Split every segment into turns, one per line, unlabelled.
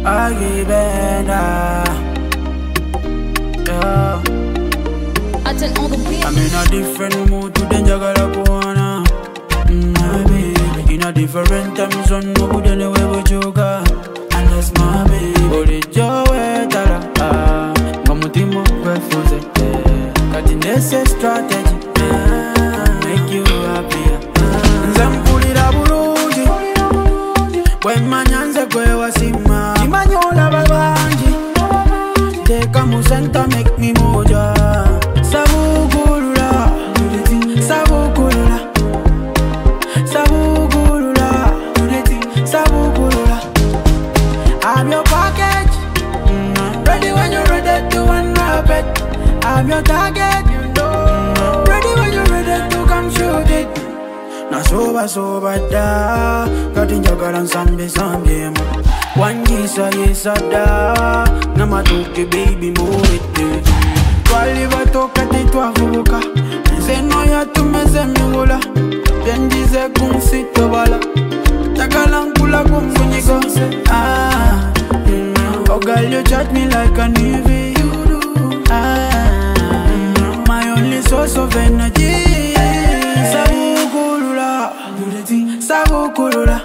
I give it yeah. I'm in a different mood to the jagala kuana. My baby, in a different time zone, no good anywhere with yoga. And that's my baby. But it's your way, Tara. Gamutimo, where for the cutting this strategy. Make you happier. Zampulira bulungi. When manyanze kwe wasima. Chimanyola babanji. Teka musenta make me moja. Sabukulula, sabukulula, sabukulula, sabukulula. I'm your package, ready when you're ready to unwrap it. I'm your target, ready when you're ready to come shoot it. Na soba da, katinja garan sambe sambe mo. Wanjisa yesa da, na matuke baby move it. Wali batoka titwavuka Nzeno ya tumeze miwula Yendize kunsito bala Takala nkula kumfunyigo Oh girl you chat me like a navy My only source of energy Sabukulula Sabukulula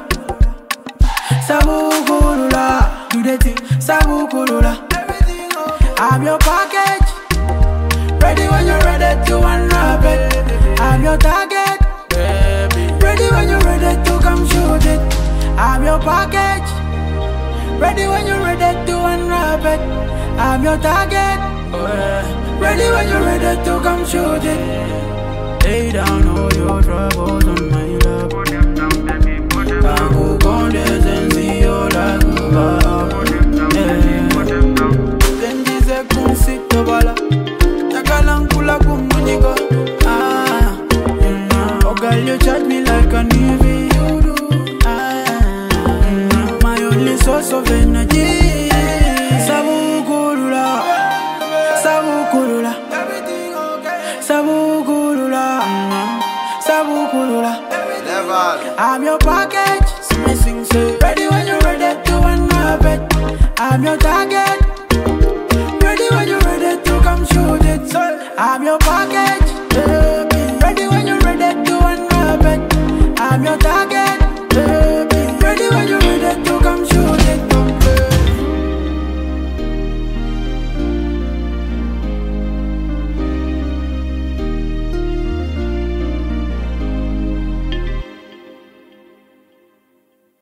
Sabukulula Do the thing Sabukulula I'm your package ready when you're ready to unwrap it. I'm your target, baby. Ready when you're ready to come shoot it. I'm your package. Ready when you're ready to unwrap it. I'm your target. Ready when you're ready to come shoot it. Lay down all your troubles on my lap. Kaku konde zenzi yola kuba. Zendize kunsito bala. Kalankula kumunigo Oh girl you chat me like a navy My only source of energy Sabukulula Sabukulula Sabukulula Sabukulula I'm your package Ready when you're ready to unwrap it I'm your target